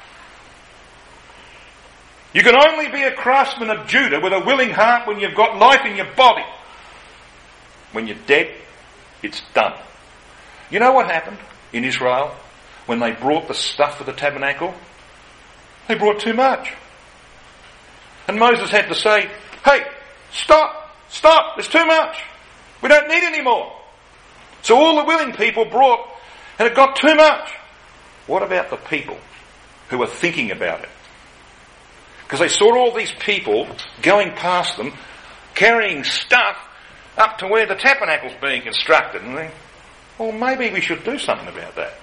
You can only be a craftsman of Judah with a willing heart when you've got life in your body. When you're dead, it's done. You know what happened in Israel when they brought the stuff for the tabernacle? They brought too much. And Moses had to say, hey, stop, stop, there's too much. We don't need any more. So all the willing people brought, and it got too much. What about the people who were thinking about it? Because they saw all these people going past them, carrying stuff up to where the tabernacle's being constructed. And they, well, maybe we should do something about that.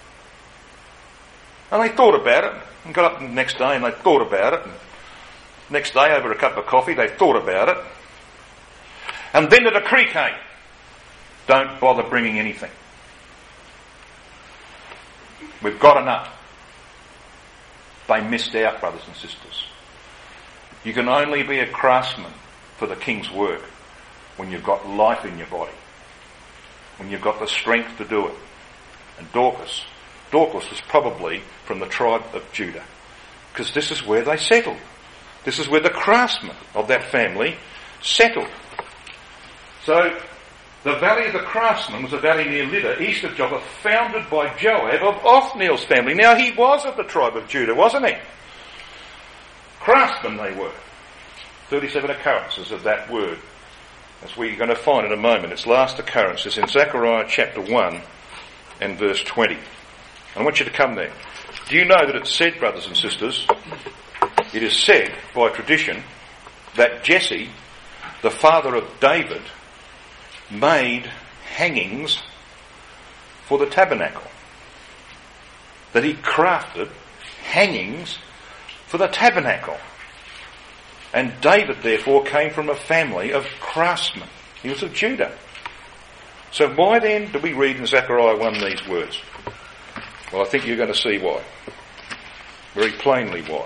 And they thought about it, and got up the next day and they thought about it. And next day, over a cup of coffee, they thought about it. And then the decree came. Don't bother bringing anything. We've got enough. They missed out, brothers and sisters. You can only be a craftsman for the king's work when you've got life in your body, when you've got the strength to do it. And Dorcas, Dorcas was probably from the tribe of Judah, because this is where they settled. This is where the craftsmen of that family settled. So, the valley of the craftsmen was a valley near Lydda, east of Joppa, founded by Joab of Othniel's family. Now, he was of the tribe of Judah, wasn't he? Craftsmen they were. thirty-seven occurrences of that word, as we're going to find in a moment. Its last occurrence is in Zechariah chapter one and verse twenty. I want you to come there. Do you know that it's said, brothers and sisters, it is said by tradition that Jesse, the father of David, made hangings for the tabernacle. That he crafted hangings for the tabernacle. And David, therefore, came from a family of craftsmen. He was of Judah. So why then do we read in Zechariah one these words? Well, I think you're going to see why. Very plainly why.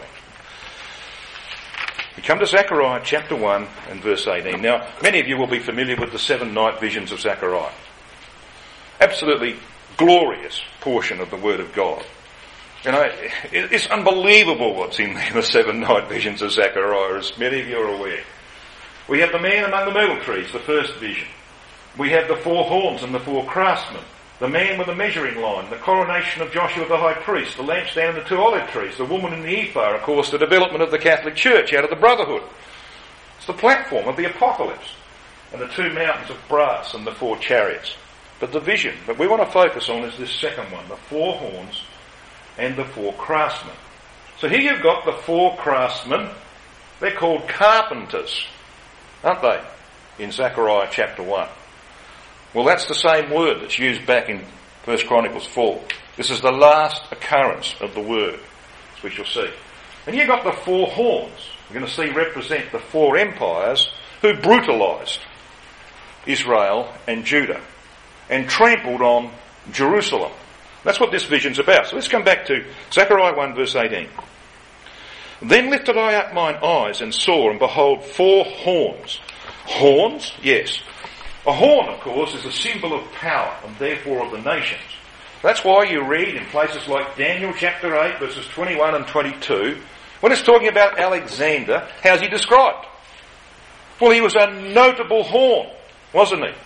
We come to Zechariah chapter one and verse eighteen. Now, many of you will be familiar with the seven night visions of Zechariah. Absolutely glorious portion of the Word of God. You know, it's unbelievable what's in the seven night visions of Zechariah, as many of you are aware. We have the man among the myrtle trees, the first vision. We have the four horns and the four craftsmen. The man with the measuring line, the coronation of Joshua the high priest, the lampstand and the two olive trees, the woman in the ephah, of course, the development of the Catholic Church out of the brotherhood. It's the platform of the apocalypse. And the two mountains of brass and the four chariots. But the vision that we want to focus on is this second one, the four horns and the four craftsmen. So here you've got the four craftsmen. They're called carpenters, aren't they, in Zechariah chapter one? Well, that's the same word that's used back in First Chronicles four. This is the last occurrence of the word, as we shall see. And you've got the four horns. We're going to see represent the four empires who brutalised Israel and Judah and trampled on Jerusalem. That's what this vision's about. So let's come back to Zechariah one verse eighteen. Then lifted I up mine eyes and saw, and behold, four horns. Horns? Yes. A horn, of course, is a symbol of power and therefore of the nations. That's why you read in places like Daniel chapter eight verses twenty-one and twenty-two, when it's talking about Alexander, how's he described? Well, he was a notable horn, wasn't he?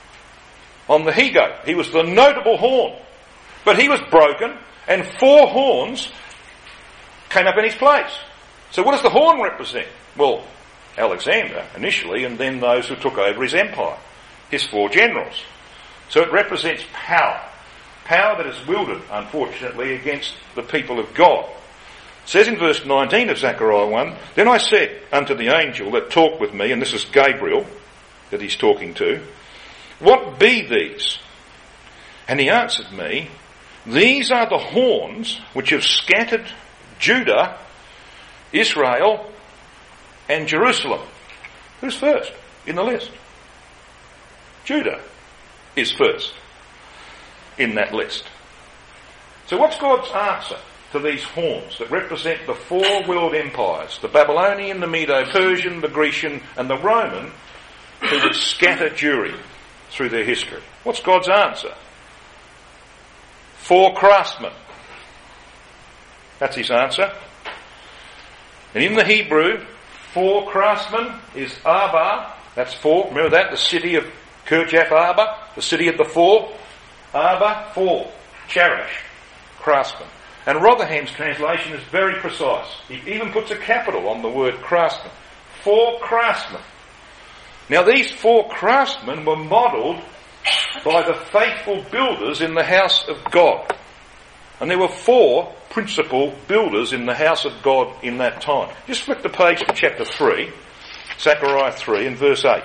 On the he-goat, he was the notable horn. But he was broken, and four horns came up in his place. So what does the horn represent? Well, Alexander initially, and then those who took over his empire, his four generals. So it represents power. Power that is wielded, unfortunately, against the people of God. It says in verse nineteen of Zechariah one, Then I said unto the angel that talked with me, and this is Gabriel that he's talking to, What be these? And he answered me, These are the horns which have scattered Judah, Israel, and Jerusalem. Who's first in the list? Judah is first in that list. So what's God's answer to these horns that represent the four world empires, the Babylonian, the Medo-Persian, the Grecian, and the Roman, who would scatter Jewry through their history? What's God's answer? Four craftsmen. That's his answer. And in the Hebrew, four craftsmen is Arba. That's four. Remember that? The city of Kirjath Arba, the city of the four. Arba, four. Cherish, craftsman. And Rotherham's translation is very precise. He even puts a capital on the word craftsman. Four craftsmen. Now these four craftsmen were modelled by the faithful builders in the house of God. And there were four principal builders in the house of God in that time. Just flip the page to chapter three, Zechariah three and verse eight.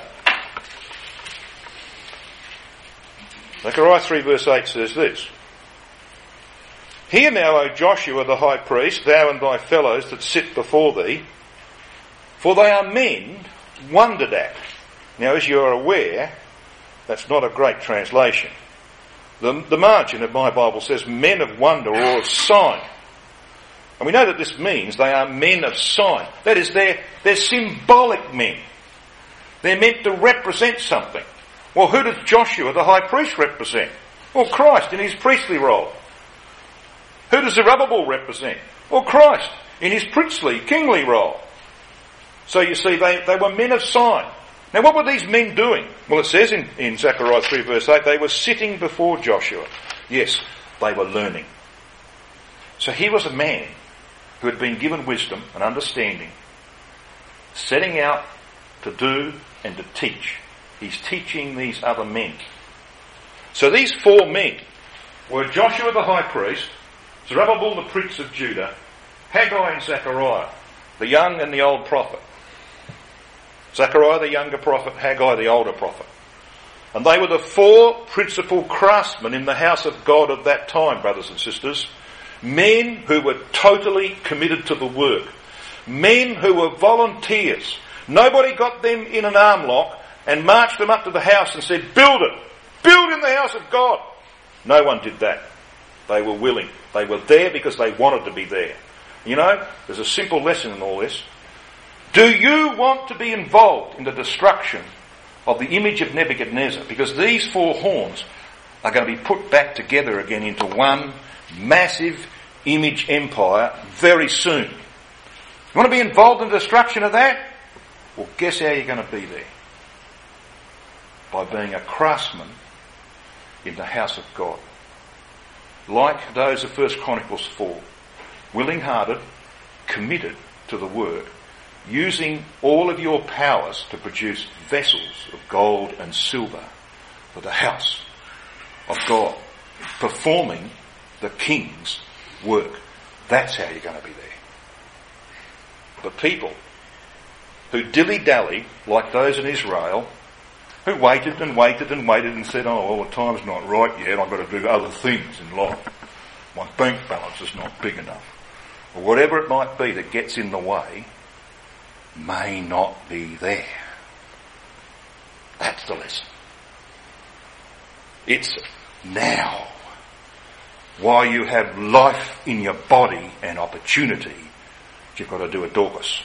Zechariah three verse eight says this, Hear now, O Joshua the high priest, thou and thy fellows that sit before thee, for they are men wondered at. Now, as you are aware, that's not a great translation. The, the margin of my Bible says men of wonder or of sign. And we know that this means they are men of sign. That is, they're, they're symbolic men. They're meant to represent something. Well, who does Joshua the high priest represent? Well, Christ in his priestly role. Who does Zerubbabel represent? Well, Christ in his princely, kingly role. So you see, they, they were men of sign. Now what were these men doing? Well, it says in, in Zechariah three verse eight, they were sitting before Joshua. Yes, they were learning. So he was a man who had been given wisdom and understanding, setting out to do and to teach. He's teaching these other men. So these four men were Joshua the high priest, Zerubbabel the prince of Judah, Haggai and Zechariah, the young and the old prophet. Zechariah the younger prophet, Haggai the older prophet. And they were the four principal craftsmen in the house of God of that time, brothers and sisters. Men who were totally committed to the work. Men who were volunteers. Nobody got them in an arm lock and marched them up to the house and said, build it. Build in the house of God. No one did that. They were willing. They were there because they wanted to be there. You know, there's a simple lesson in all this. Do you want to be involved in the destruction of the image of Nebuchadnezzar? Because these four horns are going to be put back together again into one massive image empire very soon. You want to be involved in the destruction of that? Well, guess how you're going to be there? By being a craftsman in the house of God. Like those of First Chronicles four. Willing-hearted, committed to the work, using all of your powers to produce vessels of gold and silver for the house of God, performing the King's work. That's how you're going to be there. But people who dilly-dally, like those in Israel, who waited and waited and waited and said, oh, well, the time's not right yet, I've got to do other things in life. My bank balance is not big enough. Or whatever it might be that gets in the way may not be there. That's the lesson. It's now. While you have life in your body and opportunity, you've got to do a Dorcas.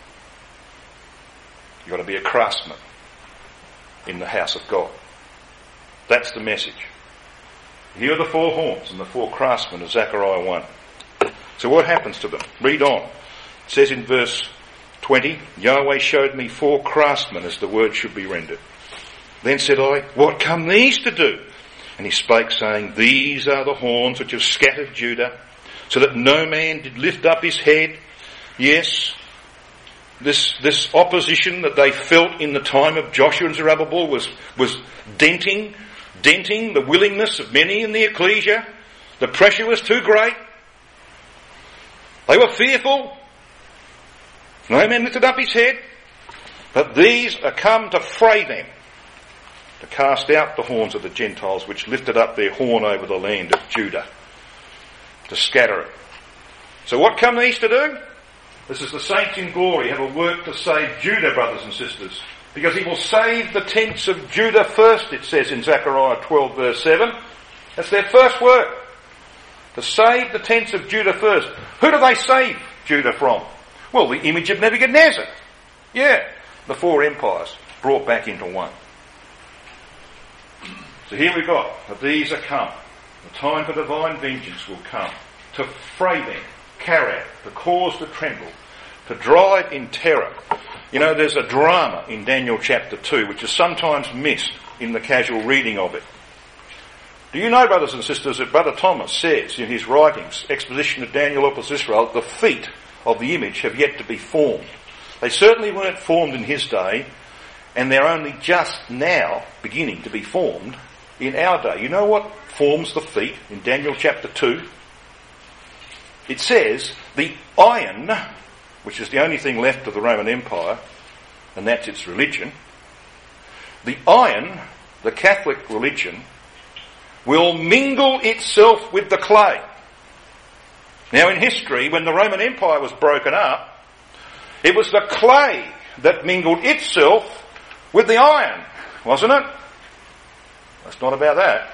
You've got to be a craftsman in the house of God. That's the message. Here are the four horns and the four craftsmen of Zechariah one. So what happens to them? Read on. It says in verse twenty, Yahweh showed me four craftsmen, as the word should be rendered. Then said I, what come these to do? And he spake, saying, these are the horns which have scattered Judah, so that no man did lift up his head. Yes, this this opposition that they felt in the time of Joshua and Zerubbabel was, was denting, denting the willingness of many in the ecclesia. The pressure was too great. They were fearful. No man lifted up his head. But these are come to fray them, to cast out the horns of the Gentiles which lifted up their horn over the land of Judah, to scatter it. So what come these to do? This is the saints in glory have a work to save Judah, brothers and sisters. Because he will save the tents of Judah first, it says in Zechariah twelve verse seven. That's their first work. To save the tents of Judah first. Who do they save Judah from? Well, the image of Nebuchadnezzar. Yeah, the four empires brought back into one. So here we got, that these are come. The time for divine vengeance will come. To fray them, carry, to cause to tremble, to drive in terror. You know, there's a drama in Daniel chapter two, which is sometimes missed in the casual reading of it. Do you know, brothers and sisters, that Brother Thomas says in his writings, Exposition of Daniel Opus Israel, the feet of the image have yet to be formed. They certainly weren't formed in his day, and they're only just now beginning to be formed in our day. You know what forms the feet in Daniel chapter two? It says the iron, which is the only thing left of the Roman Empire, and that's its religion. The iron, the Catholic religion, will mingle itself with the clay. Now in history, when the Roman Empire was broken up, it was the clay that mingled itself with the iron, wasn't it? It's not about that.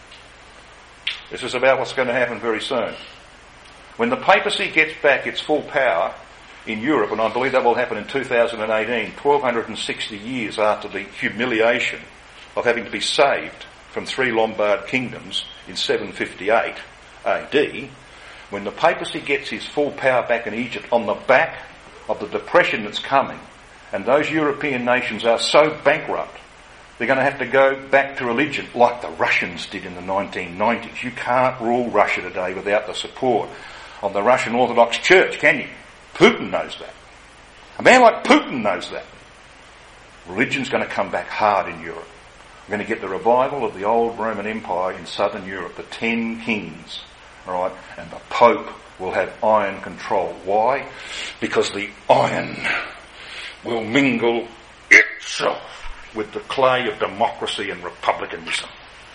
This is about what's going to happen very soon. When the papacy gets back its full power in Europe, and I believe that will happen in two thousand eighteen, twelve sixty years after the humiliation of having to be saved from three Lombard kingdoms in seven fifty-eight A D, when the papacy gets his full power back in Egypt on the back of the depression that's coming, and those European nations are so bankrupt, they're going to have to go back to religion like the Russians did in the nineteen nineties. You can't rule Russia today without the support of the Russian Orthodox Church, can you? Putin knows that. A man like Putin knows that. Religion's going to come back hard in Europe. We're going to get the revival of the old Roman Empire in southern Europe, the ten kings, all right, and the Pope will have iron control. Why? Because the iron will mingle itself with the clay of democracy and republicanism.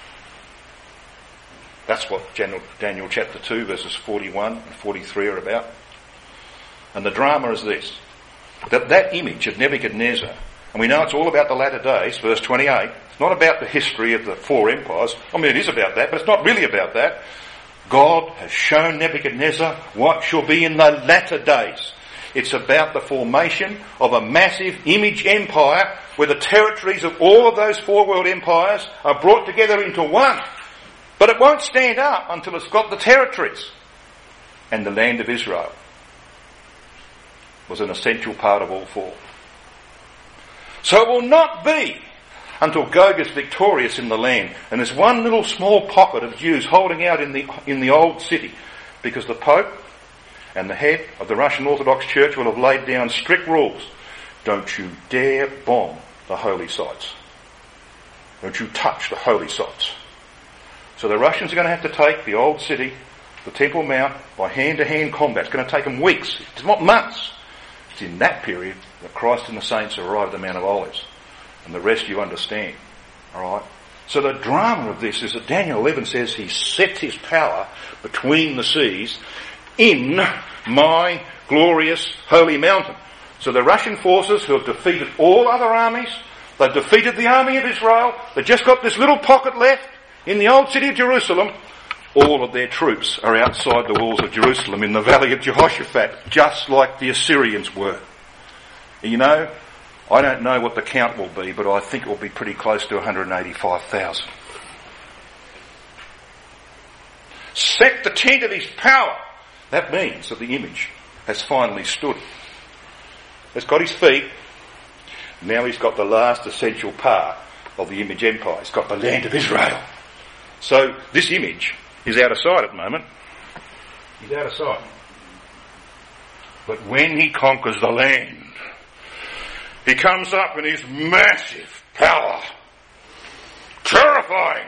That's what Daniel chapter two verses forty-one and forty-three are about. And the drama is this, that that image of Nebuchadnezzar, and we know it's all about the latter days, verse twenty-eight, it's not about the history of the four empires. I mean, it is about that, but it's not really about that. God has shown Nebuchadnezzar what shall be in the latter days. It's about the formation of a massive image empire where the territories of all of those four world empires are brought together into one. But it won't stand up until it's got the territories. And the land of Israel was an essential part of all four. So it will not be until Gog is victorious in the land and there's one little small pocket of Jews holding out in the in the old city, because the Pope and the head of the Russian Orthodox Church will have laid down strict rules. Don't you dare bomb the holy sites. Don't you touch the holy sites. So the Russians are going to have to take the old city, the Temple Mount, by hand-to-hand combat. It's going to take them weeks. It's not months. It's in that period that Christ and the saints arrive at the Mount of Olives. And the rest you understand. Alright? So the drama of this is that Daniel eleven says he sets his power between the seas in my glorious holy mountain. So the Russian forces, who have defeated all other armies, they've defeated the army of Israel, they've just got this little pocket left in the old city of Jerusalem. All of their troops are outside the walls of Jerusalem in the valley of Jehoshaphat, just like the Assyrians were. You know, I don't know what the count will be, but I think it will be pretty close to one hundred eighty-five thousand. Set the tent of his power. That means that the image has finally stood. He's got his feet. Now he's got the last essential part of the image empire. He's got the land of Israel. So this image is out of sight at the moment. He's out of sight. But when he conquers the land, he comes up in his massive power. Terrifying.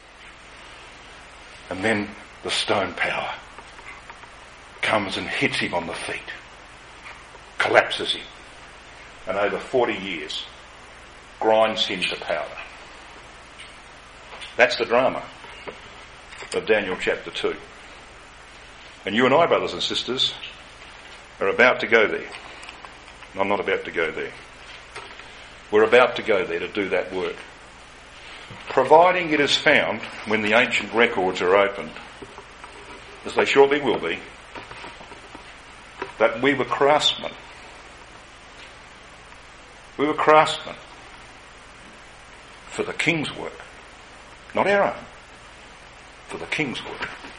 And then the stone power comes and hits him on the feet. Collapses him. And over forty years, grinds him to powder. That's the drama of Daniel chapter two. And you and I, brothers and sisters, are about to go there. I'm not about to go there. We're about to go there to do that work. Providing it is found when the ancient records are opened, as they shortly will be, that we were craftsmen. We were craftsmen for the King's work. Not our own. For the King's work.